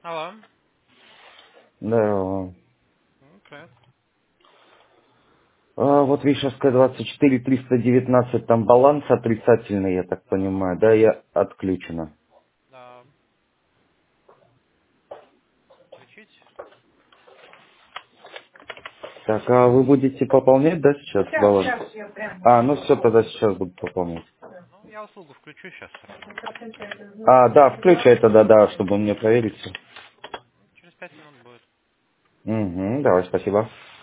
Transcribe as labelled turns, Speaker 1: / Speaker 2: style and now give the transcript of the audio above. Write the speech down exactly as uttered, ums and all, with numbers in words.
Speaker 1: Алло.
Speaker 2: Да.
Speaker 1: Ну, привет.
Speaker 2: А, вот Вишевская двадцать четыре, триста девятнадцать, там баланс отрицательный, я так
Speaker 1: Да.
Speaker 2: понимаю, да, я отключена.
Speaker 1: Да. Включить?
Speaker 2: Так, а вы будете пополнять, да, сейчас
Speaker 3: Сейчас,
Speaker 2: баланс?
Speaker 3: сейчас, я прям
Speaker 2: А, ну
Speaker 3: вот
Speaker 2: все,
Speaker 3: так.
Speaker 2: тогда сейчас буду пополнять.
Speaker 1: Ну, я услугу включу сейчас.
Speaker 2: А, да, включай тогда, да, чтобы мне проверить все.
Speaker 1: Через пять минут будет.
Speaker 2: Угу, давай, спасибо.